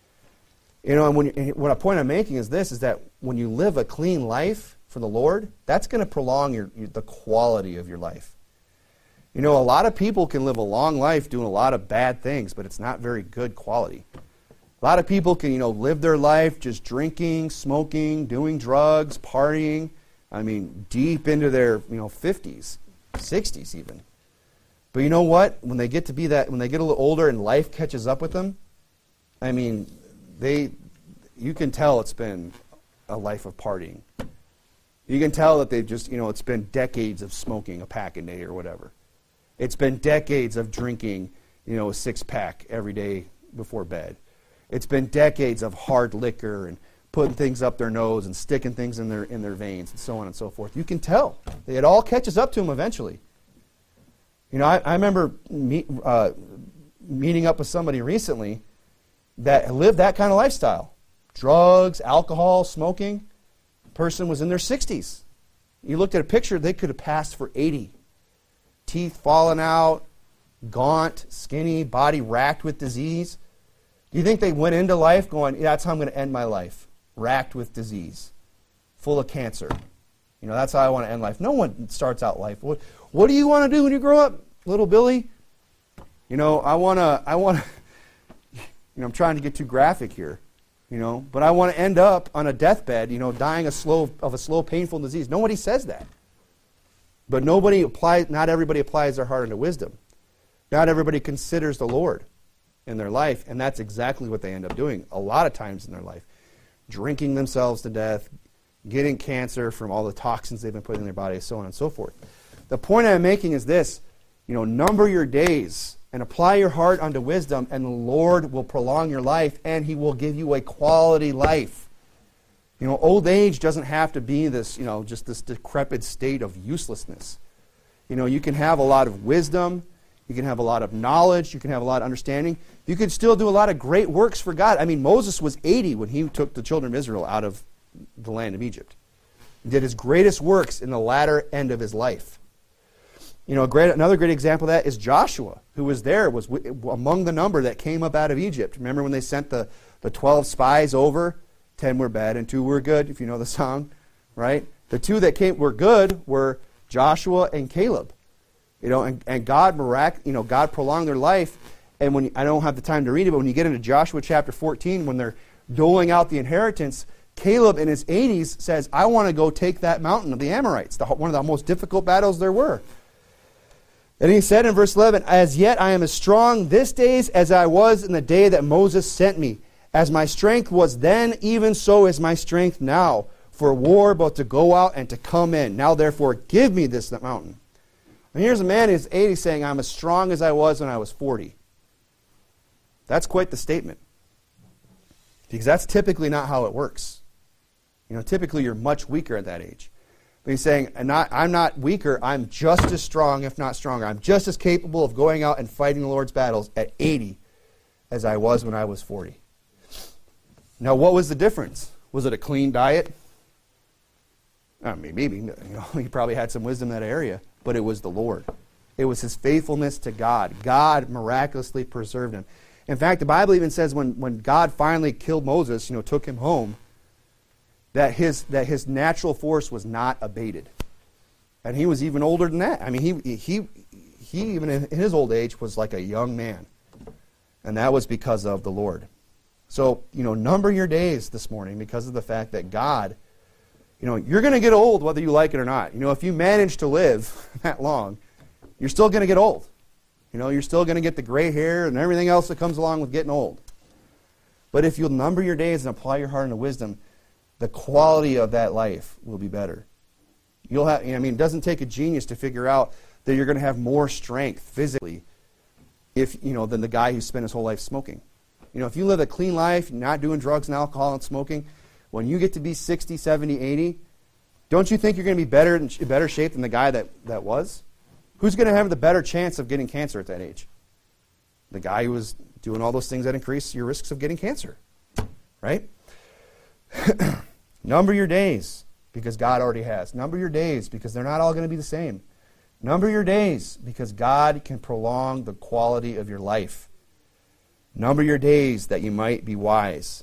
[SPEAKER 1] You know, and when you, what a point I'm making is this, is that when you live a clean life for the Lord, that's going to prolong your, your the quality of your life. You know, a lot of people can live a long life doing a lot of bad things, but it's not very good quality. A lot of people can, you know, live their life just drinking, smoking, doing drugs, partying. I mean, deep into their, you know, fifties, sixties even. But you know what? When they get to be that, when they get a little older and life catches up with them, I mean, they, you can tell it's been a life of partying. You can tell that they've just, you know, it's been decades of smoking a pack a day or whatever. It's been decades of drinking, you know, a six-pack every day before bed. It's been decades of hard liquor and putting things up their nose and sticking things in their in their veins and so on and so forth. You can tell. It all catches up to them eventually. You know, I, I remember meet, uh, meeting up with somebody recently that lived that kind of lifestyle. Drugs, alcohol, smoking. The person was in their sixties. You looked at a picture, they could have passed for eighty. Teeth falling out, gaunt, skinny, body racked with disease. Do you think they went into life going, yeah, that's how I'm going to end my life? Racked with disease, full of cancer. You know, that's how I want to end life. No one starts out life. What, what do you want to do when you grow up, little Billy? You know, I want to, I want to, you know, I'm trying to get too graphic here, you know, but I want to end up on a deathbed, you know, dying a slow, of a slow, painful disease. Nobody says that. But nobody applies, not everybody applies their heart into wisdom. Not everybody considers the Lord in their life, and that's exactly what they end up doing a lot of times in their life. Drinking themselves to death, getting cancer from all the toxins they've been putting in their body, so on and so forth. The point I'm making is this, you know, number your days and apply your heart unto wisdom, and the Lord will prolong your life, and He will give you a quality life. You know, old age doesn't have to be this, you know, just this decrepit state of uselessness. You know, you can have a lot of wisdom, you can have a lot of knowledge, you can have a lot of understanding. You can still do a lot of great works for God. I mean, Moses was eighty when he took the children of Israel out of the land of Egypt. He did his greatest works in the latter end of his life. You know, a great, another great example of that is Joshua, who was there, was w- among the number that came up out of Egypt. Remember when they sent the, the twelve spies over? Ten were bad and two were good, if you know the song, right? The two that came were good were Joshua and Caleb. You know, and, and God mirac- you know, God prolonged their life. And when I don't have the time to read it, but when you get into Joshua chapter fourteen, when they're doling out the inheritance, Caleb in his eighties says, I want to go take that mountain of the Amorites, the, one of the most difficult battles there were. And he said in verse eleven, as yet I am as strong this day as I was in the day that Moses sent me. As my strength was then, even so is my strength now, for war both to go out and to come in. Now therefore give me this mountain. And here's a man in his eighties saying, I'm as strong as I was when I was forty. That's quite the statement. Because that's typically not how it works. You know, typically you're much weaker at that age. But he's saying, I'm not, I'm not weaker, I'm just as strong, if not stronger. I'm just as capable of going out and fighting the Lord's battles at eighty as I was when I was forty. Now, what was the difference? Was it a clean diet? I mean, maybe. You know, he probably had some wisdom in that area. But it was the Lord. It was his faithfulness to God. God miraculously preserved him. In fact, the Bible even says when, when God finally killed Moses, you know, took him home, that his that his natural force was not abated. And he was even older than that. I mean, he he he even in his old age was like a young man. And that was because of the Lord. So, you know, number your days this morning because of the fact that God, you know, you're going to get old whether you like it or not. You know, if you manage to live that long, you're still going to get old. You know, you're still going to get the gray hair and everything else that comes along with getting old. But if you'll number your days and apply your heart into wisdom, the quality of that life will be better. You'll have, I mean, it doesn't take a genius to figure out that you're going to have more strength physically if, you know, than the guy who spent his whole life smoking. You know, if you live a clean life, not doing drugs and alcohol and smoking, when you get to be sixty, seventy, eighty, don't you think you're going to be better in better shape than the guy that, that was? Who's going to have the better chance of getting cancer at that age? The guy who was doing all those things that increase your risks of getting cancer, right? Number your days, because God already has. Number your days, because they're not all going to be the same. Number your days, because God can prolong the quality of your life. Number your days that you might be wise.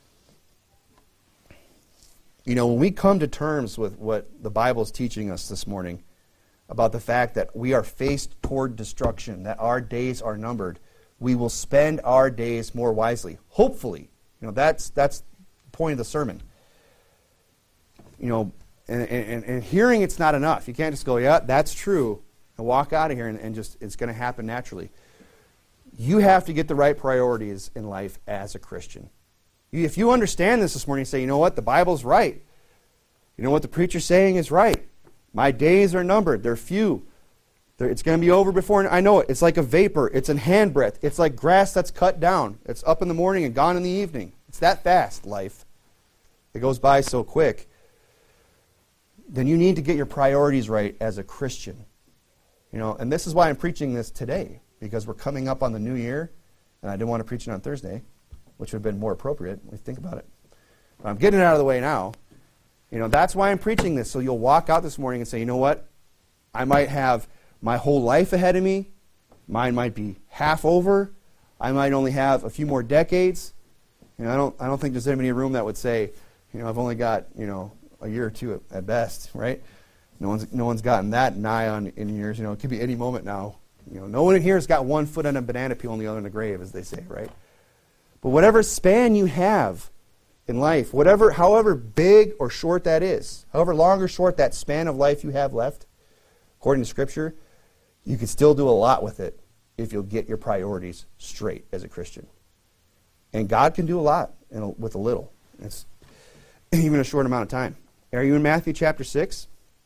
[SPEAKER 1] You know, when we come to terms with what the Bible is teaching us this morning about the fact that we are faced toward destruction, that our days are numbered, we will spend our days more wisely. Hopefully. You know, that's that's the point of the sermon. You know, and, and, and hearing it's not enough. You can't just go, yeah, that's true. and walk out of here, and, and just it's going to happen naturally. You have to get the right priorities in life as a Christian. If you understand this this morning, say, you know what, the Bible's right. You know what the preacher's saying is right. My days are numbered. They're few. They're, it's going to be over before I know it. It's like a vapor. It's in handbreadth. It's like grass that's cut down. It's up in the morning and gone in the evening. It's that fast, life. It goes by so quick. Then you need to get your priorities right as a Christian. You know, and this is why I'm preaching this today, because we're coming up on the new year, and I didn't want to preach it on Thursday, which would have been more appropriate when you think about it. But I'm getting it out of the way now. You know, that's why I'm preaching this, so you'll walk out this morning and say, you know what? I might have my whole life ahead of me. Mine might be half over. I might only have a few more decades. You know, I don't I don't think there's anybody in the room that would say, you know, I've only got, you know, a year or two at, at best, right? No one's no one's gotten that nigh on in years. You know, it could be any moment now. You know, no one in here has got one foot on a banana peel and the other in the grave, as they say, right? But whatever span you have in life, whatever, however big or short that is, however long or short that span of life you have left, according to Scripture, you can still do a lot with it if you'll get your priorities straight as a Christian. And God can do a lot in a, with a little. It's even a short amount of time. Are you in Matthew chapter six?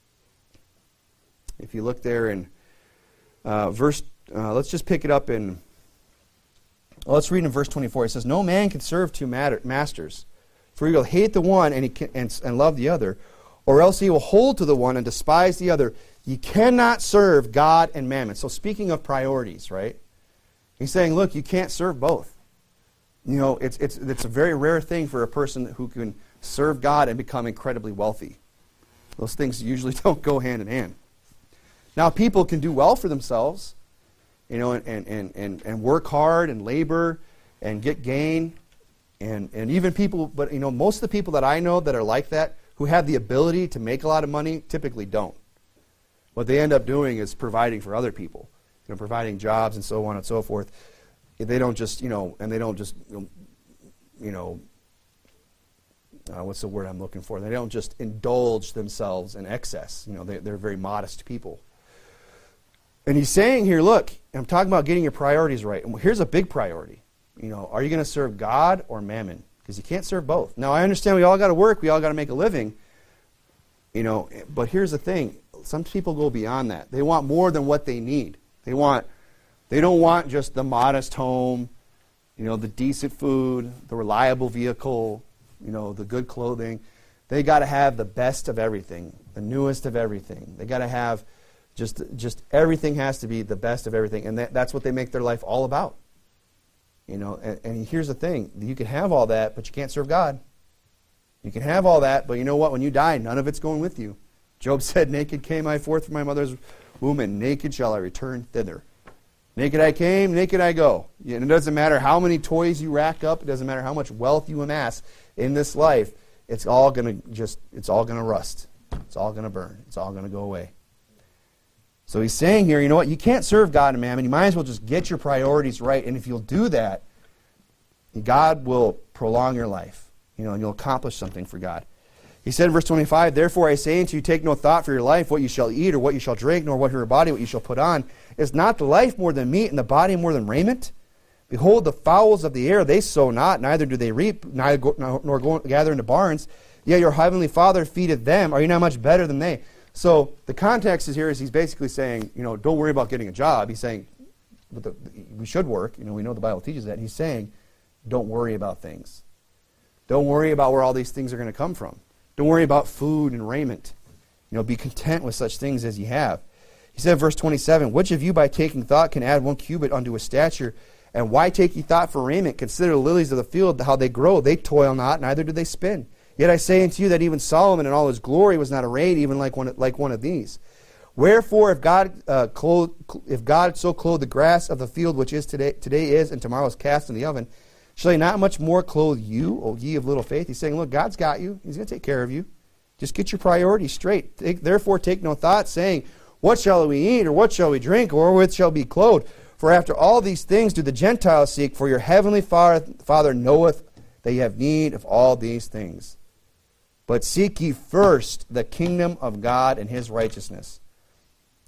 [SPEAKER 1] If you look there in uh, verse, uh, let's just pick it up in, well, let's read in verse twenty-four. It says, no man can serve two matter, masters, for he will hate the one and, he can, and, and love the other, or else he will hold to the one and despise the other. You cannot serve God and mammon. So speaking of priorities, right? He's saying, look, you can't serve both. You know, it's it's it's a very rare thing for a person who can serve God and become incredibly wealthy. Those things usually don't go hand in hand. Now, people can do well for themselves, you know, and and and, and work hard and labor and get gain, and and even people, but you know, most of the people that I know that are like that, who have the ability to make a lot of money, typically don't. What they end up doing is providing for other people, you know, providing jobs and so on and so forth. They don't just, you know, and they don't just, you know, uh, what's the word I'm looking for? They don't just indulge themselves in excess. You know, they, they're very modest people. And he's saying here, look, I'm talking about getting your priorities right. And here's a big priority. You know, are you going to serve God or mammon? Because you can't serve both. Now, I understand we all got to work. We all got to make a living. You know, but here's the thing. Some people go beyond that. They want more than what they need. They want, they don't want just the modest home, you know, the decent food, the reliable vehicle, you know, the good clothing. They got to have the best of everything, the newest of everything. They got to have just, just everything has to be the best of everything, and that, that's what they make their life all about. You know, and, and here's the thing: you can have all that, but you can't serve God. You can have all that, but you know what? When you die, none of it's going with you. Job said, naked came I forth from my mother's womb, and naked shall I return thither. Naked I came, naked I go. And it doesn't matter how many toys you rack up. It doesn't matter how much wealth you amass in this life. It's all going to just, it's all going to rust. It's all going to burn. It's all going to go away. So he's saying here, you know what? You can't serve God and mammon. You might as well just get your priorities right. And if you'll do that, God will prolong your life. You know, and you'll accomplish something for God. He said in verse twenty-five, therefore I say unto you, take no thought for your life, what you shall eat or what you shall drink, nor what your body, what you shall put on. Is not the life more than meat, and the body more than raiment? Behold, the fowls of the air, they sow not, neither do they reap, neither go, nor go gather into barns. Yet your heavenly Father feedeth them. Are you not much better than they? So the context is here is he's basically saying, you know, don't worry about getting a job. He's saying, but the, we should work. You know, we know the Bible teaches that. He's saying, don't worry about things. Don't worry about where all these things are going to come from. Don't worry about food and raiment. You know, be content with such things as you have. He said, verse twenty-seven, which of you by taking thought can add one cubit unto his stature? And why take ye thought for raiment? Consider the lilies of the field, how they grow. They toil not, neither do they spin. Yet I say unto you that even Solomon in all his glory was not arrayed even like one, like one of these. Wherefore, if God uh, clothe, if God so clothe the grass of the field, which is today, today is, and tomorrow is cast in the oven, shall he not much more clothe you, O ye of little faith? He's saying, look, God's got you. He's going to take care of you. Just get your priorities straight. Take, therefore, take no thought, saying, what shall we eat, or what shall we drink, or wherewith shall we be clothed? For after all these things do the Gentiles seek, for your heavenly Father knoweth that ye have need of all these things. But seek ye first the kingdom of God and his righteousness,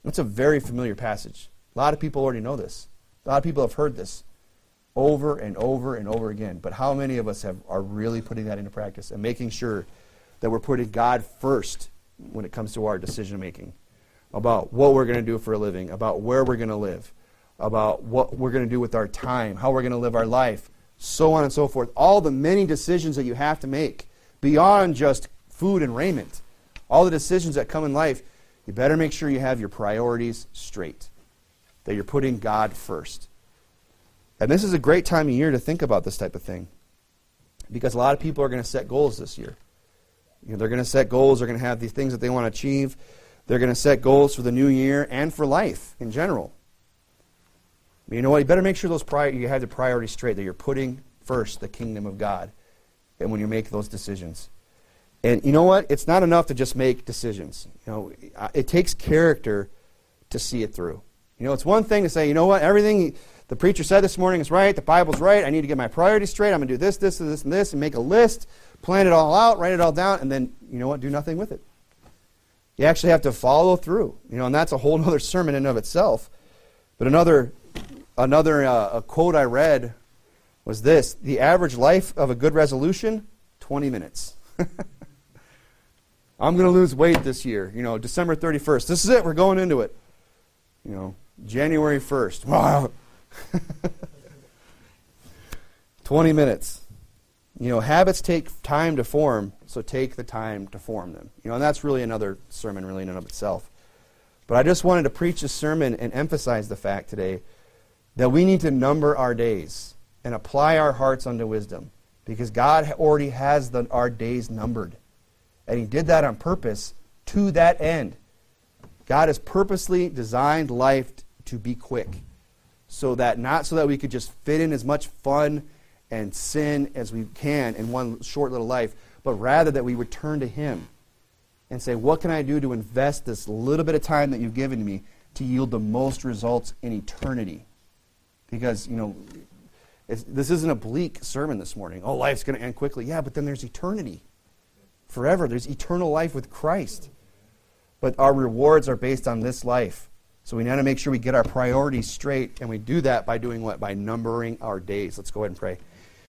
[SPEAKER 1] It's a very familiar passage. A lot of people already know this. A lot of people have heard this over and over and over again. But how many of us have are really putting that into practice and making sure that we're putting God first when it comes to our decision making about what we're going to do for a living, about where we're going to live, about what we're going to do with our time, how we're going to live our life, so on and so forth. All the many decisions that you have to make beyond just food and raiment. All the decisions that come in life, you better make sure you have your priorities straight, that you're putting God first. And this is a great time of year to think about this type of thing, because a lot of people are going to set goals this year. You know, they're going to set goals. They're going to have these things that they want to achieve. They're going to set goals for the new year and for life in general. But you know what? You better make sure those prior, you have the priorities straight, that you're putting first the kingdom of God and when you make those decisions. And you know what? It's not enough to just make decisions. You know, it takes character to see it through. You know, it's one thing to say, you know what? Everything the preacher said this morning is right. The Bible's right. I need to get my priorities straight. I'm going to do this, this, and this, and this, and make a list, plan it all out, write it all down, and then, you know what? Do nothing with it. You actually have to follow through. You know, and that's a whole other sermon in and of itself. But another, another uh, a quote I read was this: the average life of a good resolution, twenty minutes. I'm going to lose weight this year. You know, December thirty-first. This is it. We're going into it. You know, January first. Wow. twenty minutes. You know, habits take time to form, so take the time to form them. You know, and that's really another sermon really in and of itself. But I just wanted to preach a sermon and emphasize the fact today that we need to number our days and apply our hearts unto wisdom, because God already has the, our days numbered. And He did that on purpose to that end. God has purposely designed life to be quick, so that not so that we could just fit in as much fun and sin as we can in one short little life, but rather that we return to Him and say, what can I do to invest this little bit of time that you've given me to yield the most results in eternity? Because, you know, it's, this isn't a bleak sermon this morning. Oh, life's going to end quickly. Yeah, but then there's eternity. Forever. There's eternal life with Christ. But our rewards are based on this life. So we need to make sure we get our priorities straight, and we do that by doing what? By numbering our days. Let's go ahead and pray.